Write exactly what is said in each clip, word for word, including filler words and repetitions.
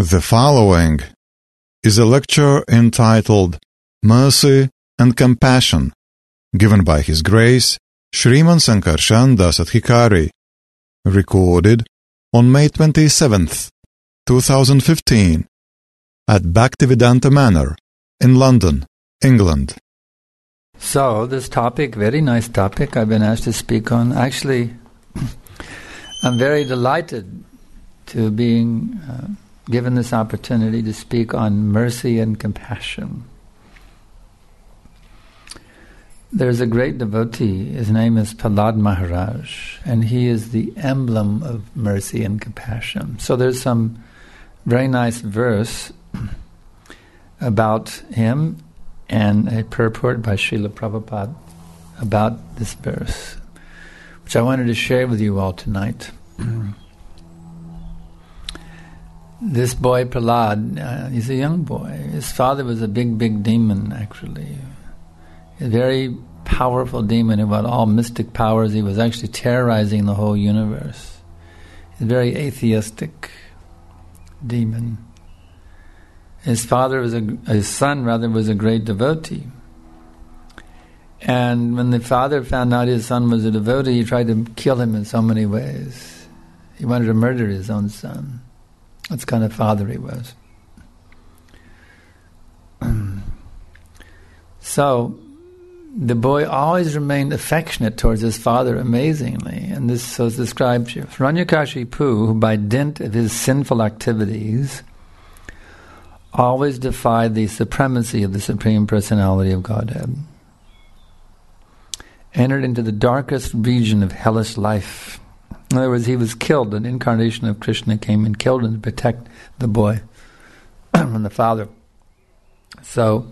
The following is a lecture entitled Mercy and Compassion, given by His Grace Shriman Sankarshan Das Adhikari, recorded on May twenty-seventh, twenty fifteen, at Bhaktivedanta Manor in London, England. So, this topic, very nice topic I've been asked to speak on. Actually, I'm very delighted to being uh, given this opportunity to speak on mercy and compassion. There's a great devotee, his name is Prahlad Maharaj, and he is the emblem of mercy and compassion. So there's some very nice verse about him and a purport by Srila Prabhupada about this verse, which I wanted to share with you all tonight. This boy Prahlad, uh, he's a young boy. His father was a big, big demon, actually. A very powerful demon who had all mystic powers. He was actually terrorizing the whole universe. A very atheistic demon. His father was a, his son rather was a great devotee. And when the father found out his son was a devotee, he tried to kill him in so many ways. He wanted to murder his own son. That's the kind of father he was. So, the boy always remained affectionate towards his father, amazingly. And this was described here. Hiranyakashipu, who by dint of his sinful activities always defied the supremacy of the Supreme Personality of Godhead, entered into the darkest region of hellish life. In other words, he was killed. An incarnation of Krishna came and killed him to protect the boy from the father. So,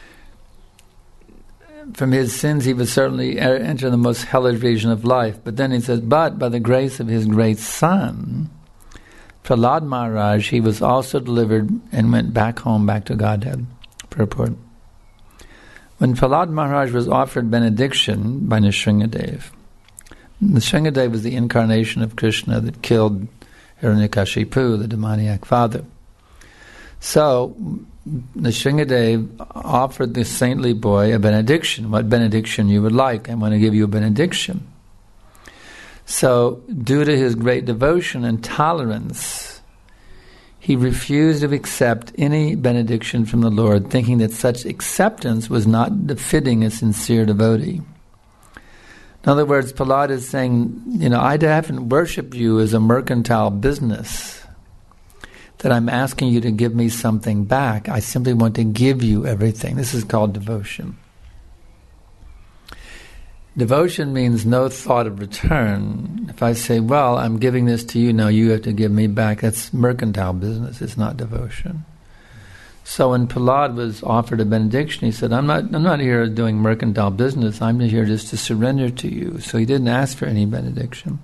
from his sins he would certainly enter the most hellish region of life. But then he says, but by the grace of his great son, Prahlad Maharaj, he was also delivered and went back home, back to Godhead. Purport. When Prahlad Maharaj was offered benediction by Nrsingadev, Nrsingadev was the incarnation of Krishna that killed Hiranyakashipu, the demoniac father. So, Nrsingadev offered this saintly boy a benediction. What benediction you would like? I want to give you a benediction. So, due to his great devotion and tolerance, he refused to accept any benediction from the Lord, thinking that such acceptance was not befitting a sincere devotee. In other words, Prahlad is saying, you know, I haven't worshipped you as a mercantile business, that I'm asking you to give me something back. I simply want to give you everything. This is called devotion. Devotion means no thought of return. If I say, well, I'm giving this to you, now you have to give me back, that's mercantile business, it's not devotion. So when Prahlad was offered a benediction, he said, I'm not I'm not here doing mercantile business, I'm here just to surrender to you. So he didn't ask for any benediction.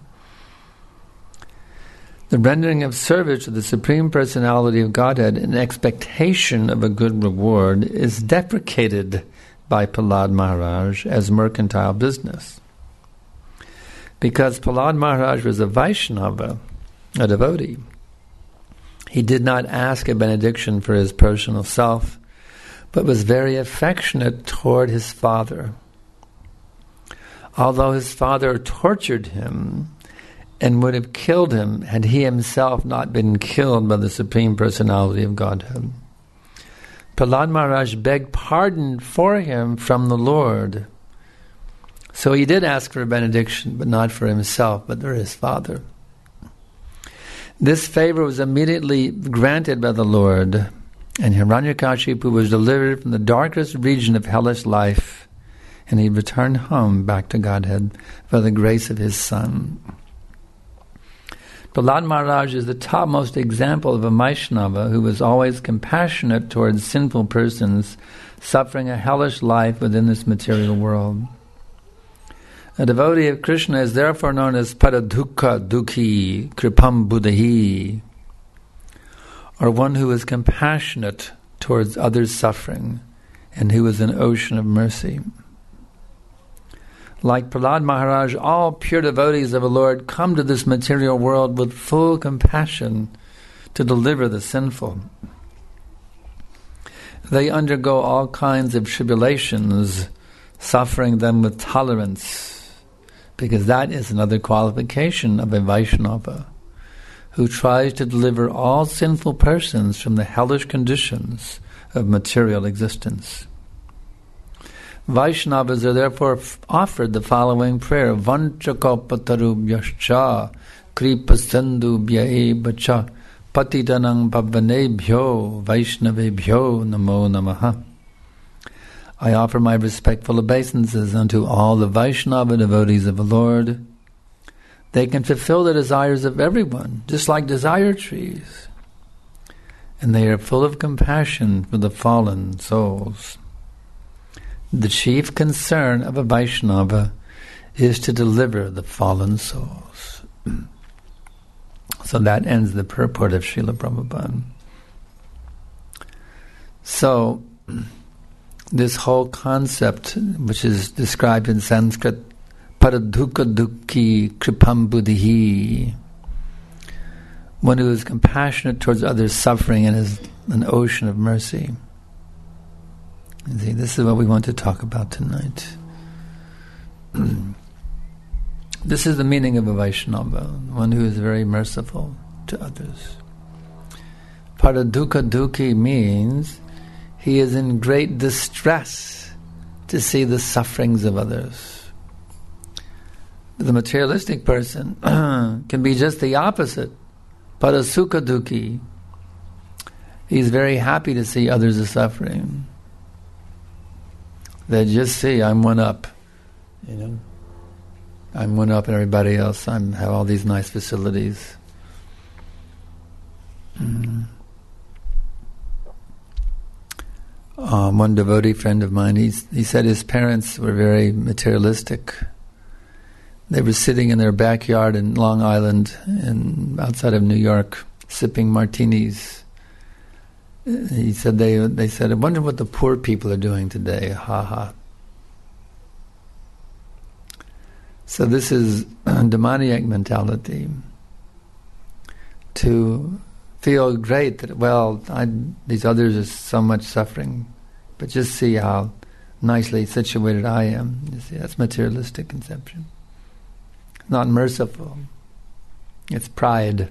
The rendering of service to the Supreme Personality of Godhead in expectation of a good reward is deprecated by Prahlad Maharaj as mercantile business. Because Prahlad Maharaj was a Vaishnava, a devotee, he did not ask a benediction for his personal self, but was very affectionate toward his father. Although his father tortured him and would have killed him had he himself not been killed by the Supreme Personality of Godhead, Prahlad Maharaj begged pardon for him from the Lord. So he did ask for a benediction, but not for himself, but for his father. This favor was immediately granted by the Lord, and Hiranyakashipu was delivered from the darkest region of hellish life, and he returned home back to Godhead by the grace of his son. Prahlad Maharaj is the topmost example of a Vaishnava who was always compassionate towards sinful persons suffering a hellish life within this material world. A devotee of Krishna is therefore known as Paradukha Dukhi Kripam Buddhahi, or one who is compassionate towards others' suffering and who is an ocean of mercy. Like Prahlad Maharaj, all pure devotees of the Lord come to this material world with full compassion to deliver the sinful. They undergo all kinds of tribulations, suffering them with tolerance, because that is another qualification of a Vaishnava, who tries to deliver all sinful persons from the hellish conditions of material existence. Vaishnavas are therefore f- offered the following prayer: Vanchakalpatarubhyascha kripasindubhya bacha patitanang pavanebhyo vaishnavebhyo namo namaha. I offer my respectful obeisances unto all the Vaishnava devotees of the Lord. They can fulfill the desires of everyone, just like desire trees. And they are full of compassion for the fallen souls. The chief concern of a Vaishnava is to deliver the fallen souls. So that ends the purport of Srila Prabhupada. So, this whole concept, which is described in Sanskrit, paradukha dukhi kripam buddhihi, one who is compassionate towards others' suffering and is an ocean of mercy. You see, this is what we want to talk about tonight. This is the meaning of a Vaishnava, one who is very merciful to others. Paradukha dukhi means he is in great distress to see the sufferings of others. The materialistic person can be just the opposite. Parasukha dukhi. He's very happy to see others are suffering. They just see, I'm one up, you know. I'm one up and everybody else. I have all these nice facilities. Mm. Um, one devotee friend of mine, he, he said his parents were very materialistic. They were sitting in their backyard in Long Island, in, outside of New York, sipping martinis. He said they they said, I wonder what the poor people are doing today. Ha ha. So this is a demoniac mentality. To feel great that, well, I, these others are so much suffering, but just see how nicely situated I am. You see, that's materialistic conception. Not merciful. It's pride.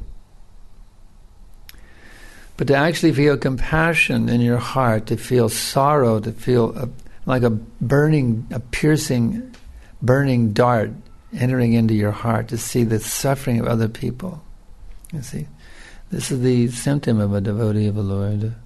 But to actually feel compassion in your heart, to feel sorrow, to feel a, like a burning, a piercing, burning dart entering into your heart, to see the suffering of other people. You see, this is the symptom of a devotee of the Lord.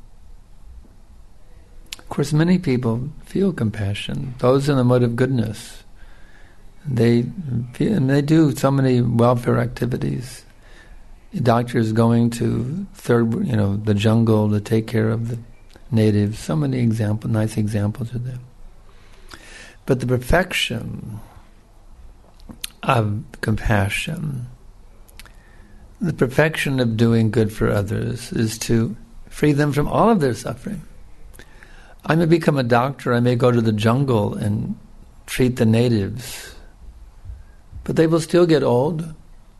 Of course, many people feel compassion. Those in the mode of goodness, they feel, and they do so many welfare activities. Doctors going to third, you know, the jungle to take care of the natives. So many example, nice examples of them. But the perfection of compassion, the perfection of doing good for others, is to free them from all of their suffering. I may become a doctor, I may go to the jungle and treat the natives, but they will still get old.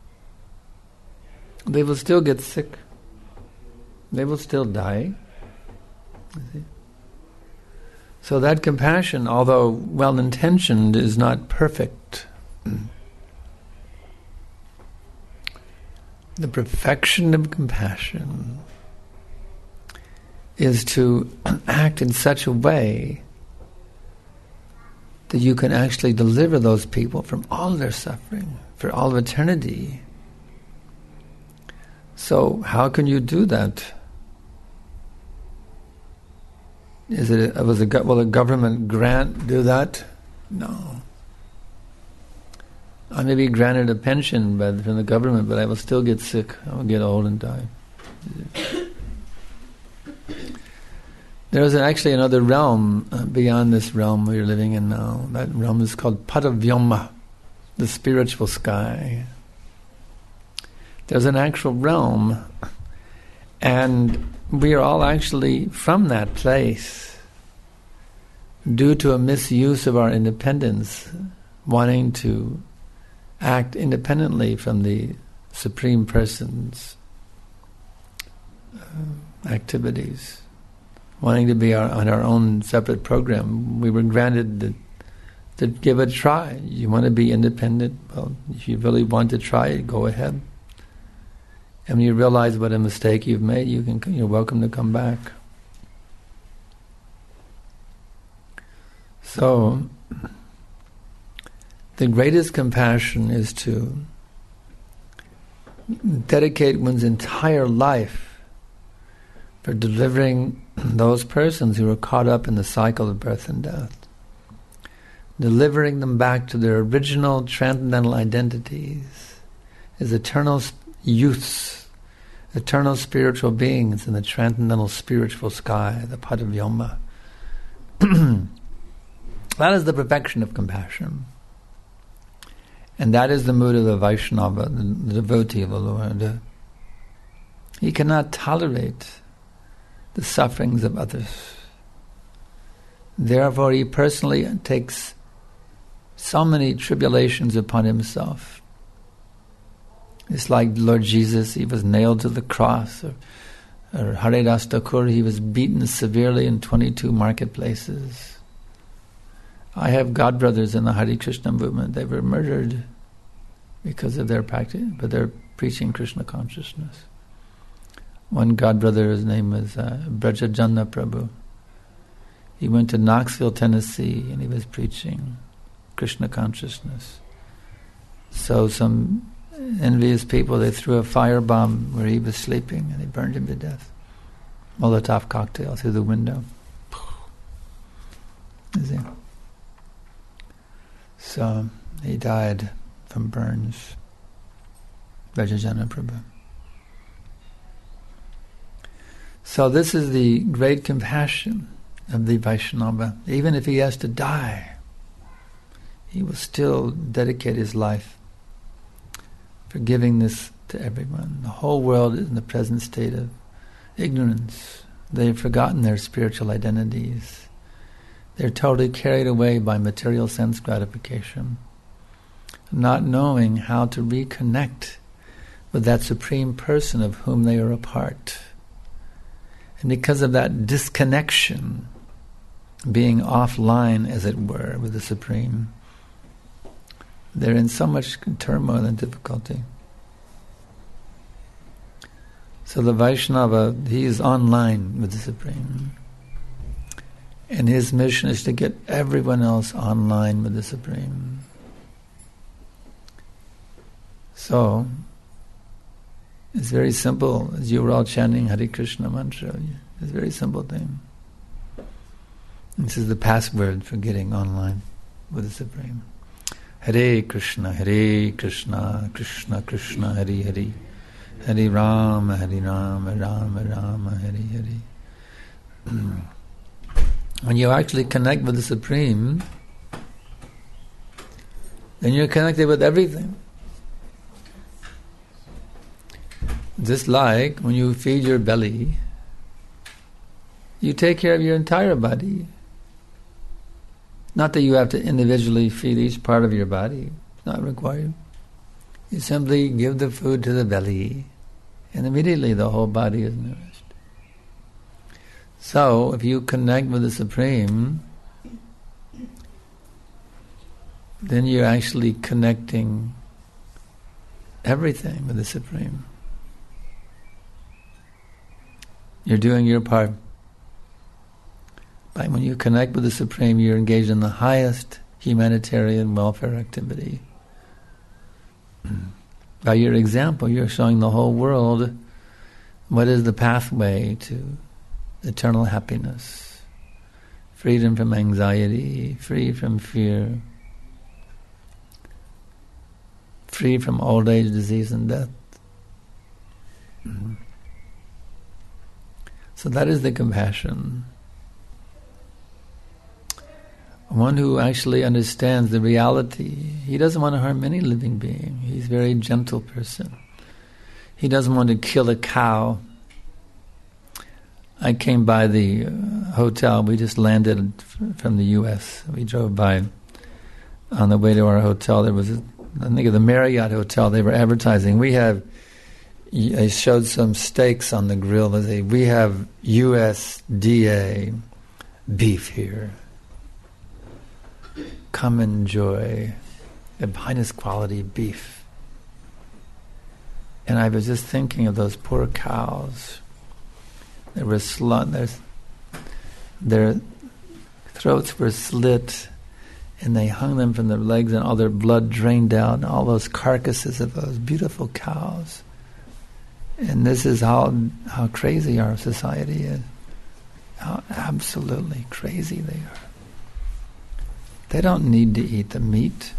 They will still get sick. They will still die. You see? So that compassion, although well-intentioned, is not perfect. The perfection of compassion is to act in such a way that you can actually deliver those people from all their suffering for all of eternity. So how can you do that? Is it a, was a, will a government grant do that? No. I may be granted a pension by, from the government, but I will still get sick. I will get old and die. There is actually another realm uh, beyond this realm we are living in now. That realm is called Paravyoma, the spiritual sky. There's an actual realm, and we are all actually from that place due to a misuse of our independence, wanting to act independently from the Supreme Person's uh, activities, wanting to be our, on our own separate program. We were granted the, to give it a try. You want to be independent? Well, if you really want to try it, go ahead. And when you realize what a mistake you've made, you can, you're welcome to come back. So, the greatest compassion is to dedicate one's entire life for delivering those persons who are caught up in the cycle of birth and death, delivering them back to their original transcendental identities as eternal youths, eternal spiritual beings in the transcendental spiritual sky, the Padavyoma. That is the perfection of compassion. And that is the mood of the Vaishnava, the, the devotee of the Lord. He cannot tolerate the sufferings of others. Therefore, he personally takes so many tribulations upon himself. It's like Lord Jesus, he was nailed to the cross, or, or Haridas Thakur, he was beaten severely in twenty-two marketplaces. I have godbrothers in the Hare Krishna movement. They were murdered because of their practice, but they're preaching Krishna consciousness. One godbrother, his name was uh, Brajajana Prabhu. He went to Knoxville, Tennessee, and he was preaching Krishna consciousness. So some envious people, they threw a firebomb where he was sleeping, and they burned him to death. Molotov cocktail through the window. Is he? So he died from burns. Brajajana Prabhu. So this is the great compassion of the Vaishnava. Even if he has to die, he will still dedicate his life for giving this to everyone. The whole world is in the present state of ignorance. They've forgotten their spiritual identities. They're totally carried away by material sense gratification, not knowing how to reconnect with that Supreme Person of whom they are a part. And because of that disconnection, being offline, as it were, with the Supreme, they're in so much turmoil and difficulty. So the Vaishnava, he is online with the Supreme. And his mission is to get everyone else online with the Supreme. So, it's very simple. As you were all chanting Hare Krishna mantra, it's a very simple thing. This is the password for getting online with the Supreme. Hare Krishna, Hare Krishna, Krishna Krishna, Hare Hare, Hare Rama, Hare Rama, Rama Rama, Hare Hare. When you actually connect with the Supreme, then you're connected with everything. Just like when you feed your belly, you take care of your entire body. Not that you have to individually feed each part of your body. It's not required. You simply give the food to the belly, and immediately the whole body is nourished. So, if you connect with the Supreme, then you're actually connecting everything with the Supreme. You're doing your part. But when you connect with the Supreme, you're engaged in the highest humanitarian welfare activity. By your example, you're showing the whole world what is the pathway to eternal happiness, freedom from anxiety, free from fear, free from old age, disease, and death. So that is the compassion. One who actually understands the reality. He doesn't want to harm any living being. He's a very gentle person. He doesn't want to kill a cow. I came by the uh, hotel. We just landed from the U S We drove by. On the way to our hotel, there was, a, I think of the Marriott Hotel, they were advertising. We have I showed some steaks on the grill. They say, we have U S D A beef here. Come enjoy the finest quality beef. And I was just thinking of those poor cows. They were slut. Their, their throats were slit, and they hung them from their legs, and all their blood drained out, and all those carcasses of those beautiful cows. And this is how how crazy our society is. How absolutely crazy they are. They don't need to eat the meat.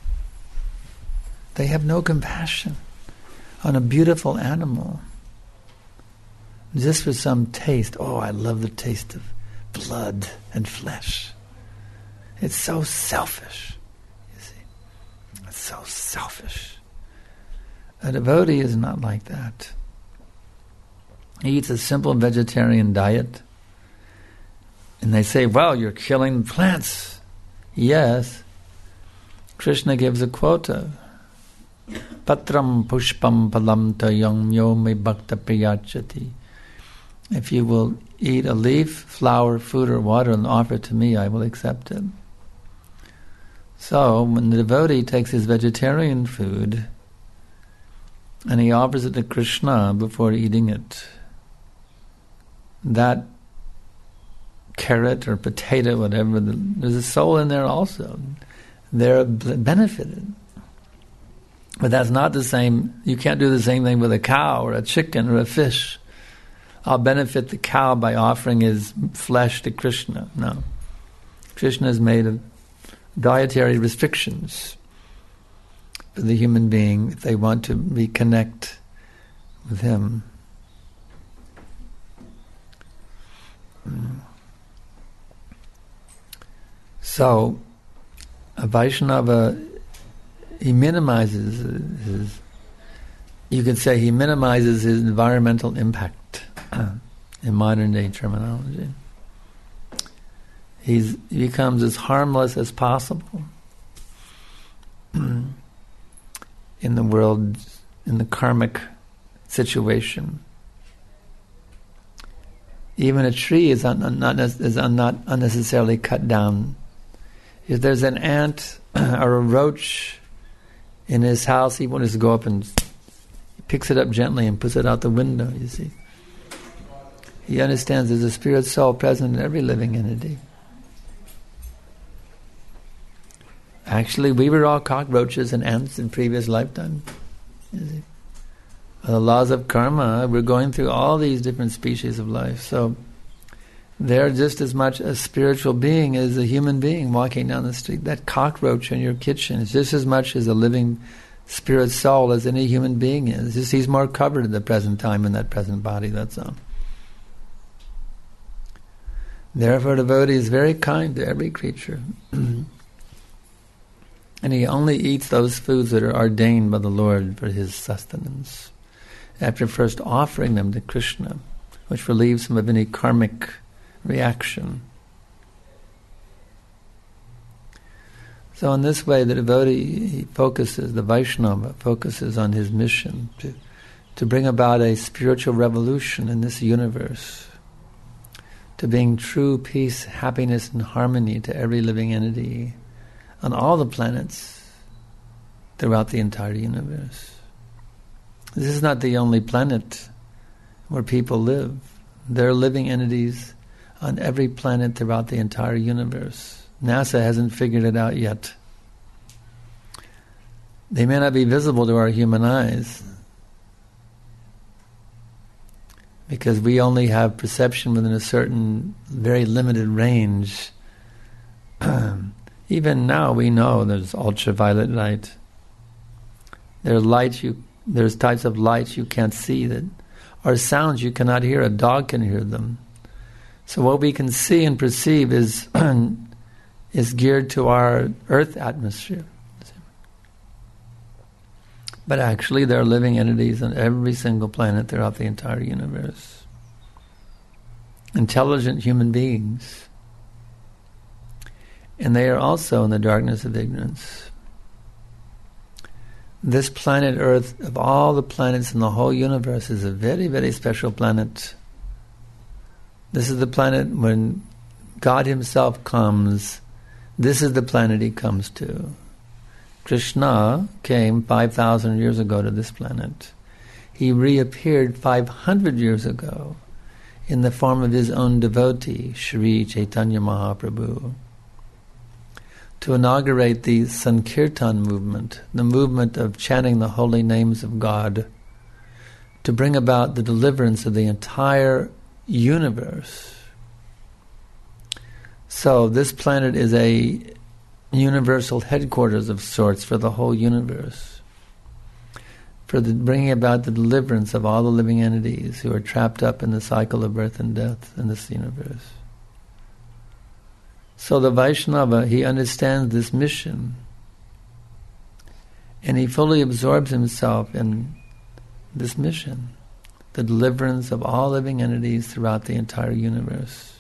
They have no compassion on a beautiful animal. Just for some taste. Oh, I love the taste of blood and flesh. It's so selfish, you see. It's so selfish. A devotee is not like that. He eats a simple vegetarian diet. And they say, well, you're killing plants. Yes. Krishna gives a quota. Patram pushpam palam tayam yo me bhakta priyachati. If you will eat a leaf, flower, food, or water and offer it to me, I will accept it. So, when the devotee takes his vegetarian food and he offers it to Krishna before eating it, that carrot or potato, whatever, there's a soul in there also. They're benefited. But that's not the same. You can't do the same thing with a cow or a chicken or a fish. I'll benefit the cow by offering his flesh to Krishna. No. Krishna is made of dietary restrictions for the human being if they want to reconnect with him. So, a Vaishnava, he minimizes his, you could say he minimizes his environmental impact in modern day terminology. He's, he becomes as harmless as possible in the world, in the karmic situation. Even a tree is, un, not, is un, not unnecessarily cut down. If there's an ant or a roach in his house, he wants to go up and picks it up gently and puts it out the window, you see. He understands there's a spirit soul present in every living entity. Actually, we were all cockroaches and ants in previous lifetimes. You see. The laws of karma, we're going through all these different species of life. So they're just as much a spiritual being as a human being walking down the street. That cockroach in your kitchen is just as much as a living spirit soul as any human being is. Just he's more covered at the present time in that present body, that's all. Therefore, devotee is very kind to every creature. And he only eats those foods that are ordained by the Lord for his sustenance, after first offering them to Krishna, which relieves him of any karmic reaction. So in this way, the devotee, he focuses, the Vaishnava focuses on his mission to, to bring about a spiritual revolution in this universe, to bring true peace, happiness, and harmony to every living entity on all the planets throughout the entire universe. This is not the only planet where people live. There are living entities on every planet throughout the entire universe. NASA hasn't figured it out yet. They may not be visible to our human eyes because we only have perception within a certain very limited range. Even now we know there's ultraviolet light. There are lights you, there's types of lights you can't see, that are sounds you cannot hear. A dog can hear them. So what we can see and perceive is is geared to our Earth atmosphere. But actually there are living entities on every single planet throughout the entire universe. Intelligent human beings. And they are also in the darkness of ignorance. this planet Earth, of all the planets in the whole universe, is a very, very special planet. This is the planet when God Himself comes. This is the planet He comes to. Krishna came five thousand years ago to this planet. He reappeared five hundred years ago in the form of His own devotee, Sri Chaitanya Mahaprabhu, to inaugurate the Sankirtan movement, the movement of chanting the holy names of God, to bring about the deliverance of the entire universe. So this planet is a universal headquarters of sorts for the whole universe, for the bringing about the deliverance of all the living entities who are trapped up in the cycle of birth and death in this universe. So the Vaishnava, he understands this mission, and he fully absorbs himself in this mission, the deliverance of all living entities throughout the entire universe.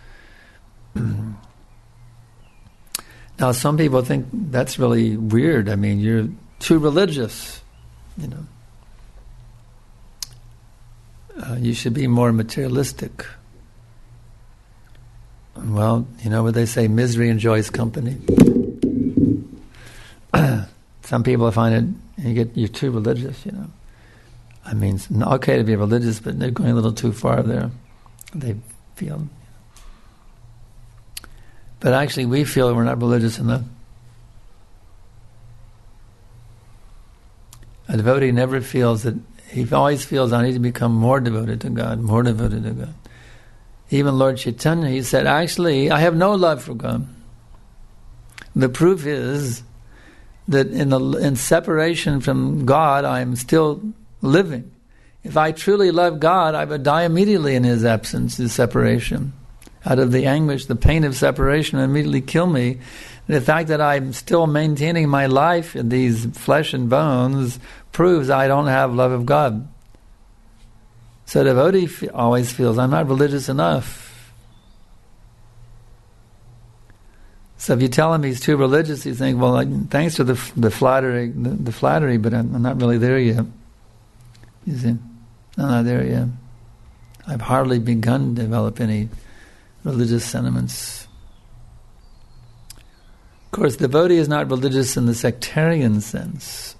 Now, some people think that's really weird. I mean, you're too religious, you know. Uh, you should be more materialistic. Well, you know what they say, misery enjoys company. Some people find it, you get, you're too religious, you know. I mean, it's okay to be religious, but they're going a little too far there. They feel. But actually, we feel we're not religious enough. A devotee never feels that, he always feels I need to become more devoted to God, more devoted to God. Even Lord Chaitanya, he said, actually, I have no love for God. The proof is that in, the, in separation from God, I am still living. If I truly love God, I would die immediately in His absence, His separation. Out of the anguish, the pain of separation would immediately kill me. The fact that I'm still maintaining my life in these flesh and bones proves I don't have love of God. So the devotee f- always feels, I'm not religious enough. So if you tell him he's too religious, you think, well, like, thanks for the f- the flattery, the, the flattery, but I'm, I'm not really there yet. You see, I'm not there yet. I've hardly begun to develop any religious sentiments. Of course, devotee is not religious in the sectarian sense.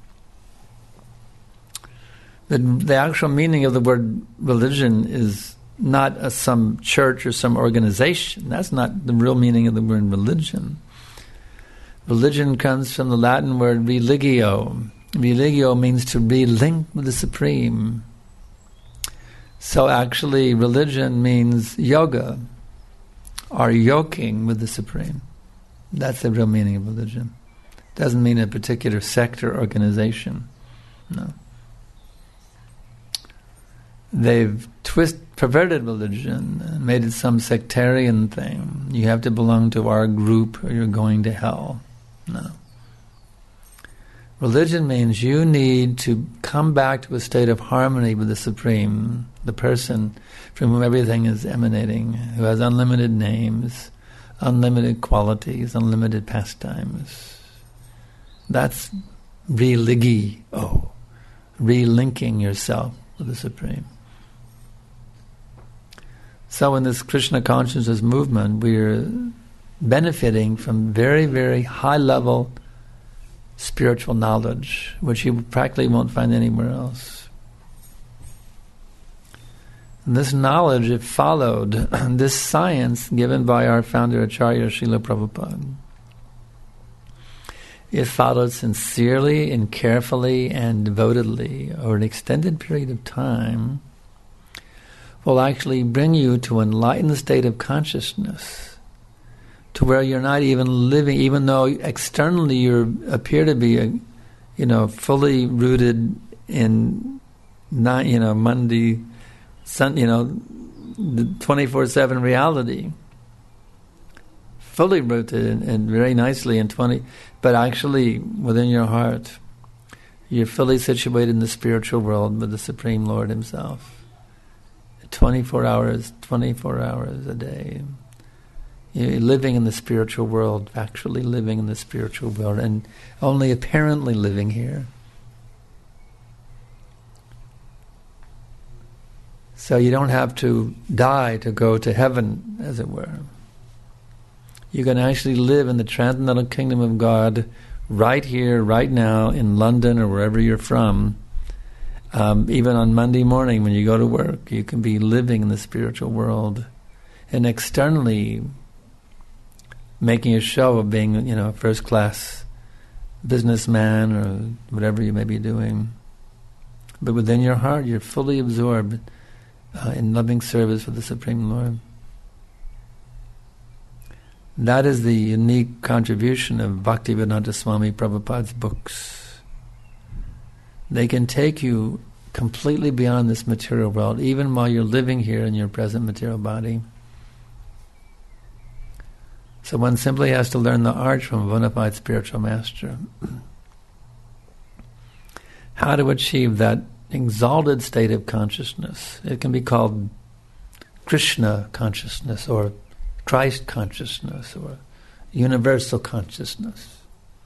The, the actual meaning of the word religion is not a, some church or some organization. That's not the real meaning of the word religion. Religion comes from the Latin word religio. Religio means to relink with the Supreme. So actually, religion means yoga, or yoking with the Supreme. That's the real meaning of religion. It doesn't mean a particular sect or organization. No. They've twist, perverted religion and made it some sectarian thing. You have to belong to our group or you're going to hell. No. Religion means you need to come back to a state of harmony with the Supreme, the person from whom everything is emanating, who has unlimited names, unlimited qualities, unlimited pastimes. That's religio, relinking yourself with the Supreme. So in this Krishna consciousness movement, we're benefiting from very, very high-level spiritual knowledge, which you practically won't find anywhere else. And this knowledge, if followed, this science given by our founder Acharya Srila Prabhupada, if followed sincerely and carefully and devotedly over an extended period of time, will actually bring you to an enlightened state of consciousness, to where you're not even living, even though externally you appear to be, a, you know, fully rooted in, not, you know, Monday, sun, you know, the twenty-four seven reality, fully rooted and, and very nicely in twenty, but actually within your heart, you're fully situated in the spiritual world with the Supreme Lord Himself. twenty-four hours, twenty-four hours a day. You're living in the spiritual world, actually living in the spiritual world, and only apparently living here. So you don't have to die to go to heaven, as it were. You can actually live in the transcendental kingdom of God right here, right now, in London or wherever you're from. Um, even on Monday morning when you go to work, you can be living in the spiritual world and externally making a show of being, you know, a first-class businessman or whatever you may be doing. But within your heart, you're fully absorbed uh, in loving service for the Supreme Lord. That is the unique contribution of Bhaktivedanta Swami Prabhupada's books. They can take you completely beyond this material world, even while you're living here in your present material body. So one simply has to learn the art from a bona fide spiritual master. How to achieve that exalted state of consciousness. It can be called Krishna consciousness or Christ consciousness or universal consciousness.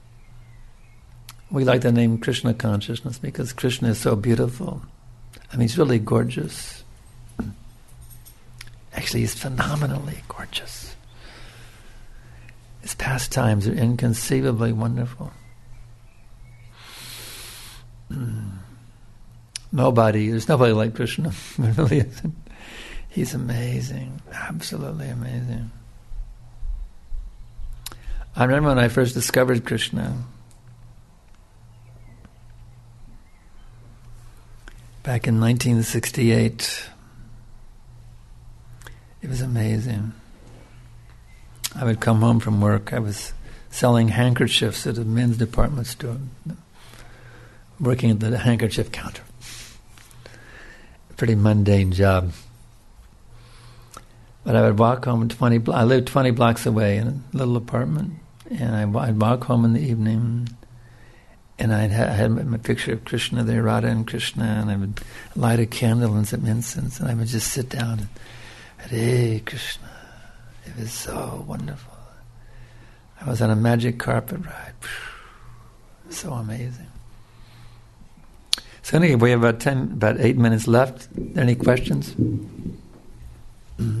We like the name Krishna consciousness because Krishna is so beautiful. I mean, he's really gorgeous. Actually, he's phenomenally gorgeous. His pastimes are inconceivably wonderful. Nobody, there's nobody like Krishna. There really isn't. He's amazing, absolutely amazing. I remember when I first discovered Krishna, back in nineteen sixty-eight. It was amazing. I would come home from work. I was selling handkerchiefs at a men's department store, working at the handkerchief counter. Pretty mundane job. But I would walk home twenty. Blo- I lived twenty blocks away in a little apartment, and I, I'd walk home in the evening, and I'd ha- I had my picture of Krishna there, Radha and Krishna, and I would light a candle and some incense, and I would just sit down and, Hare Krishna. It was so wonderful. I was on a magic carpet ride. So amazing. So anyway, we have about ten, about eight minutes left. Any questions? Mm-hmm.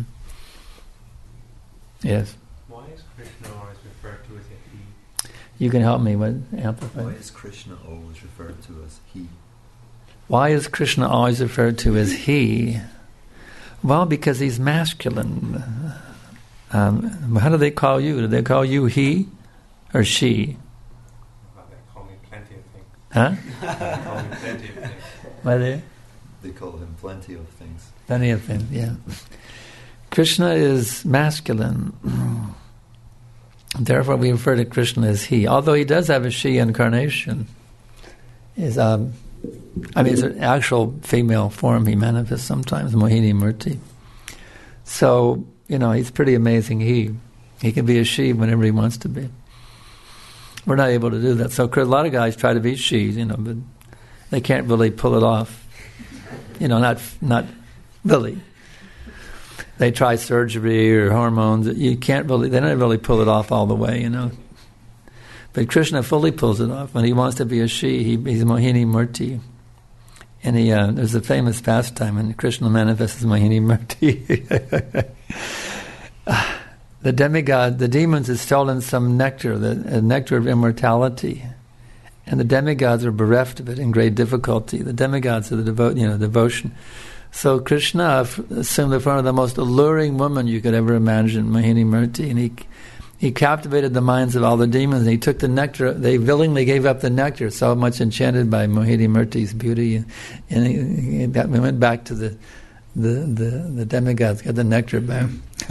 Yes. Why is Krishna always referred to as a he? You can help me with amplify. Why is Krishna always referred to as he? Why is Krishna always referred to as he? Well, because he's masculine. Um, how do they call you? Do they call you he or she? Well, they call me plenty of things. Huh? They call me plenty of things. What they? They call him plenty of things. Plenty of things, yeah. Krishna is masculine. Therefore, we refer to Krishna as he. Although he does have a she incarnation. Is um, I mean, it's an actual female form he manifests sometimes, Mohini Murti. So, you know, he's pretty amazing. He he can be a she whenever he wants to be. We're not able to do that. So a lot of guys try to be she, you know, but they can't really pull it off. You know, not not really. They try surgery or hormones. You can't really. They don't really pull it off all the way, you know. But Krishna fully pulls it off. When he wants to be a she, he, he's Mohini Murti. And he, uh, there's a famous pastime when Krishna manifests as Mohini Murti. The demigod, the demons had stolen some nectar, the nectar of immortality. And the demigods are bereft of it in great difficulty. The demigods are the devo- you know, devotion. So Krishna assumed the form of the most alluring woman you could ever imagine, Mohini Murti, and he he captivated the minds of all the demons. And he took the nectar; they willingly gave up the nectar, so much enchanted by Mohini Murti's beauty, and, and he, he, that, we went back to the the the, the demigods, got the nectar back.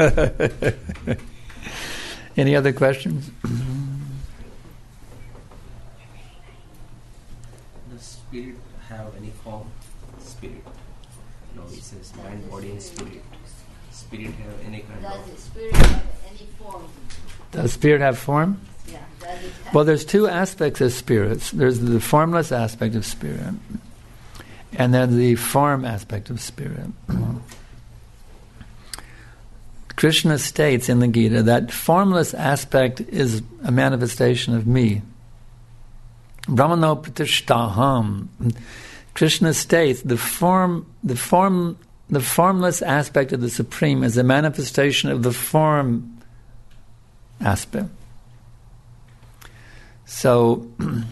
Any other questions? Does spirit have any form? Spirit. No, it says mind, body, and spirit. Spirit have any kind Does of... the spirit have any form? Does spirit have form? Yeah. Does it have Well, there's two aspects of spirits. There's the formless aspect of spirit, and then the form aspect of spirit. Krishna states in the Gita that formless aspect is a manifestation of me. Brahmano pratishtaham. Krishna states the form, the form, the formless aspect of the Supreme is a manifestation of the form aspect. So,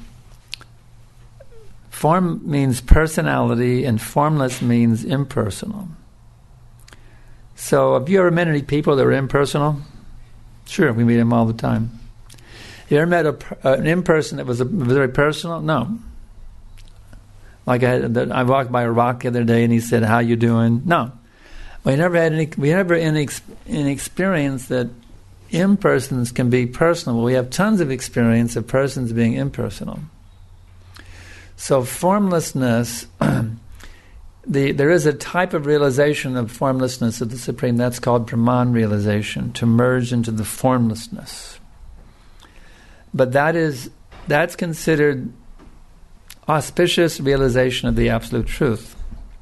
form means personality, and formless means impersonal. So, have you ever met any people that are impersonal? Sure, we meet them all the time. You ever met a, uh, an imperson that was a, very personal? No. Like I, had, I walked by a rock the other day, and he said, "How you doing?" No, we never had any. We never any, any experience that impersons can be personal. We have tons of experience of persons being impersonal. So formlessness, the there is a type of realization of formlessness of the Supreme. That's called Brahman realization, to merge into the formlessness. But that is that's considered auspicious realization of the Absolute Truth.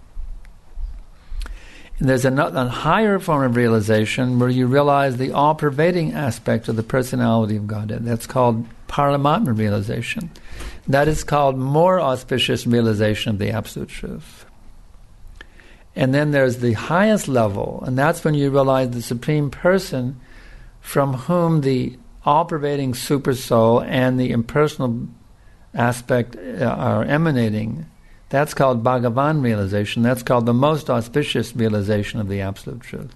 And there's another a higher form of realization where you realize the all-pervading aspect of the personality of Godhead. That's called Paramatma realization. That is called more auspicious realization of the Absolute Truth. And then there's the highest level, and that's when you realize the Supreme Person from whom the all-pervading Supersoul and the impersonal aspect are emanating. That's called Bhagavan realization. That's called the most auspicious realization of the Absolute Truth.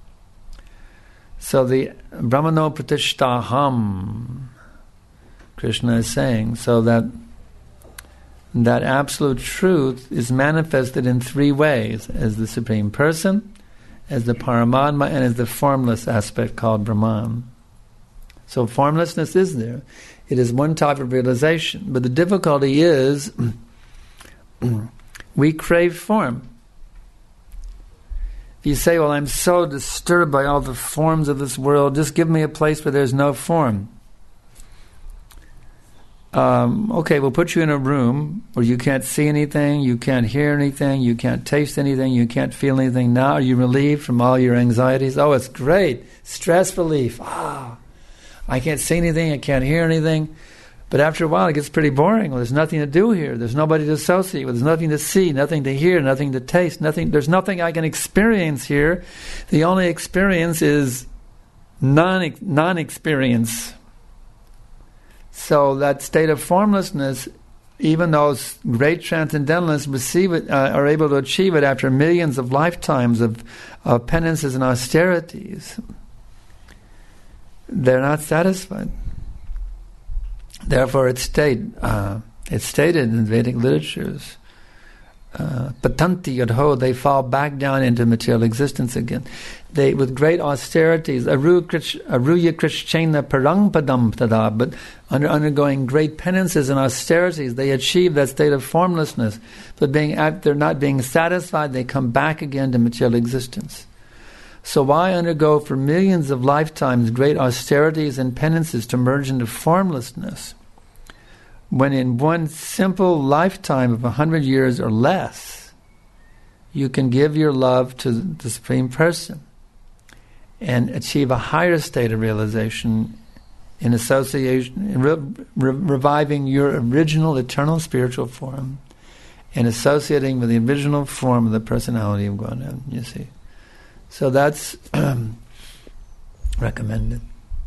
So the Brahmano pratishtaham, Krishna is saying, so that that Absolute Truth is manifested in three ways: as the Supreme Person, as the Paramatma, and as the formless aspect called Brahman. So formlessness is there. It is one type of realization. But the difficulty is we crave form. If you say, well, I'm so disturbed by all the forms of this world, just give me a place where there's no form. Um, okay, we'll put you in a room where you can't see anything, you can't hear anything, you can't taste anything, you can't feel anything. Now are you relieved from all your anxieties? Oh, it's great. Stress relief. Ah, I can't see anything, I can't hear anything. But after a while it gets pretty boring. Well, there's nothing to do here. There's nobody to associate with. There's nothing to see, nothing to hear, nothing to taste, nothing. There's nothing I can experience here. The only experience is non non-experience. So that state of formlessness, even those great transcendentalists receive it, uh, are able to achieve it after millions of lifetimes of, of penances and austerities. They're not satisfied. Therefore, it's stated, uh, it's stated in Vedic literatures, uh, patanti yadho, they fall back down into material existence again. They, with great austerities, aruya krishchena parang padam tada, but under undergoing great penances and austerities, they achieve that state of formlessness. But being, they're not being satisfied, they come back again to material existence. So why undergo for millions of lifetimes great austerities and penances to merge into formlessness, when in one simple lifetime of a hundred years or less, you can give your love to the Supreme Person and achieve a higher state of realization in association, re- re- reviving your original eternal spiritual form and associating with the original form of the personality of Godhead, you see. So that's um, recommended.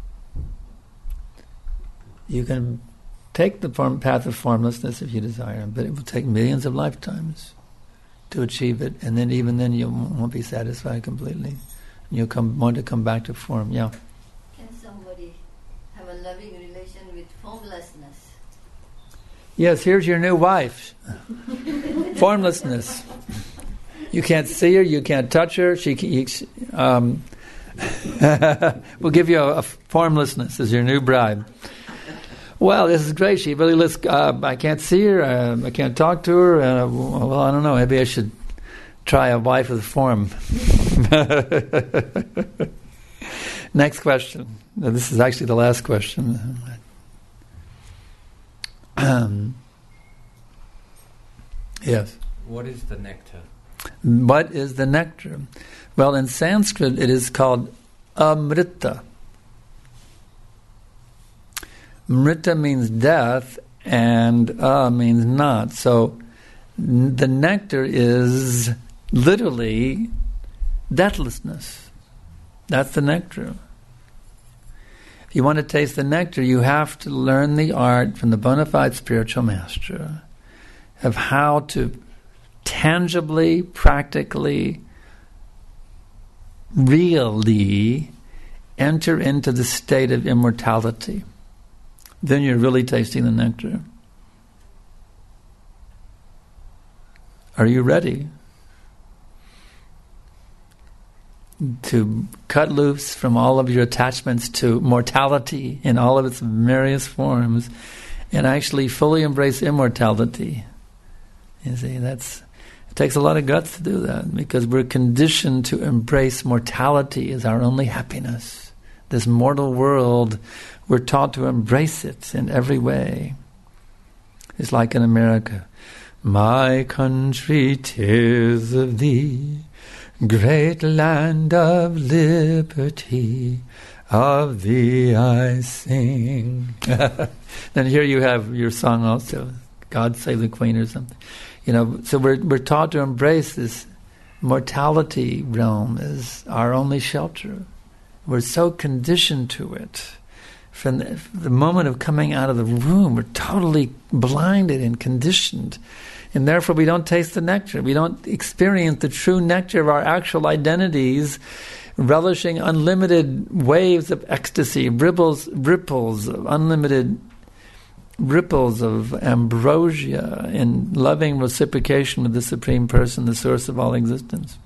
You can take the form, path of formlessness if you desire, but it will take millions of lifetimes to achieve it, and then even then you won't be satisfied completely. You'll come, want to come back to form. Yeah. Can somebody have a loving relation with formlessness? Yes, here's your new wife. Formlessness. You can't see her, you can't touch her. She, you, um, we'll give you a, a formlessness as your new bride. Well, this is great. She really looks. Uh, I can't see her. Uh, I can't talk to her. Uh, well, I don't know. Maybe I should try a wife with form. Next question. Now, this is actually the last question. Um, yes. What is the nectar? What is the nectar? Well, in Sanskrit, it is called amrita. Mrita means death, and a means not. So n- the nectar is literally deathlessness. That's the nectar. If you want to taste the nectar, you have to learn the art from the bona fide spiritual master of how to tangibly, practically, really enter into the state of immortality. Then you're really tasting the nectar. Are you ready to cut loose from all of your attachments to mortality in all of its various forms and actually fully embrace immortality? You see, that's it takes a lot of guts to do that, because we're conditioned to embrace mortality as our only happiness. This mortal world, we're taught to embrace it in every way. It's like in America. My country, 'tis of thee, great land of liberty, of thee I sing. Then here you have your song also, God Save the Queen or something. You know, so we're we're taught to embrace this mortality realm as our only shelter. We're so conditioned to it. From the, the moment of coming out of the womb, we're totally blinded and conditioned. And therefore we don't taste the nectar. We don't experience the true nectar of our actual identities, relishing unlimited waves of ecstasy, ripples, ripples of unlimited ripples of ambrosia in loving reciprocation with the Supreme Person, the source of all existence.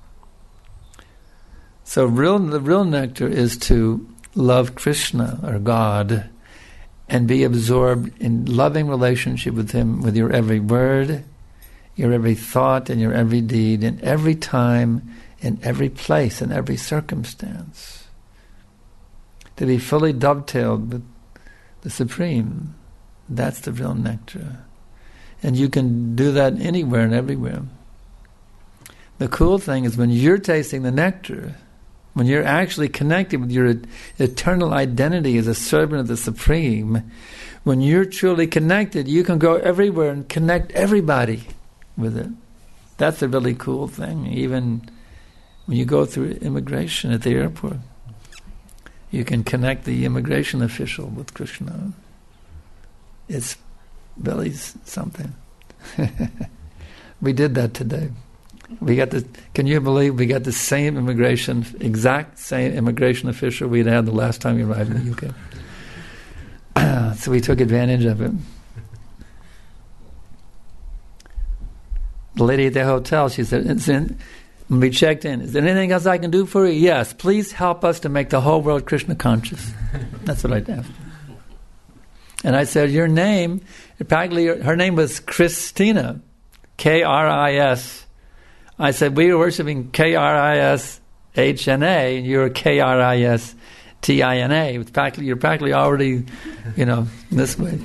So real, the real nectar is to love Krishna or God and be absorbed in loving relationship with Him with your every word, your every thought, and your every deed, in every time, in every place, in every circumstance. To be fully dovetailed with the Supreme. That's the real nectar. And you can do that anywhere and everywhere. The cool thing is when you're tasting the nectar, when you're actually connected with your eternal identity as a servant of the Supreme, when you're truly connected, you can go everywhere and connect everybody with it. That's a really cool thing. Even when you go through immigration at the airport, you can connect the immigration official with Krishna. It's really something. We did that today. We got the. Can you believe we got the same immigration, exact same immigration official we'd had the last time we arrived in the U K? So we took advantage of it. The lady at the hotel, she said, it's in, when we checked in, is there anything else I can do for you? Yes, please help us to make the whole world Krishna conscious. That's what I asked. And I said, your name, practically, her name was Christina, K R I S. I said, we were worshiping K R I S H N A, and you're K R I S T I N A. It's practically, you're practically already, you know, this way.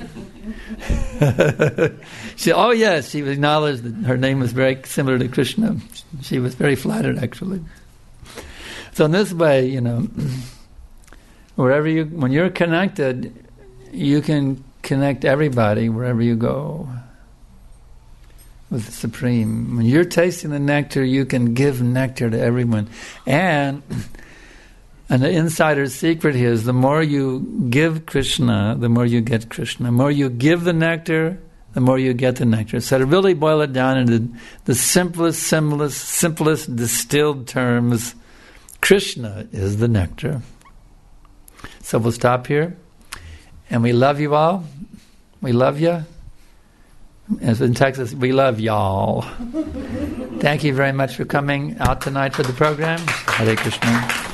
She, oh yes, she acknowledged that her name was very similar to Krishna. She was very flattered, actually. So in this way, you know, wherever you, when you're connected, you can connect everybody wherever you go with the Supreme. When you're tasting the nectar, you can give nectar to everyone. And, and the insider's secret here is the more you give Krishna, the more you get Krishna. The more you give the nectar, the more you get the nectar. So to really boil it down into the simplest, simplest, simplest distilled terms, Krishna is the nectar. So we'll stop here. And we love you all. We love you. As in Texas, we love y'all. Thank you very much for coming out tonight for the program. Hare Krishna.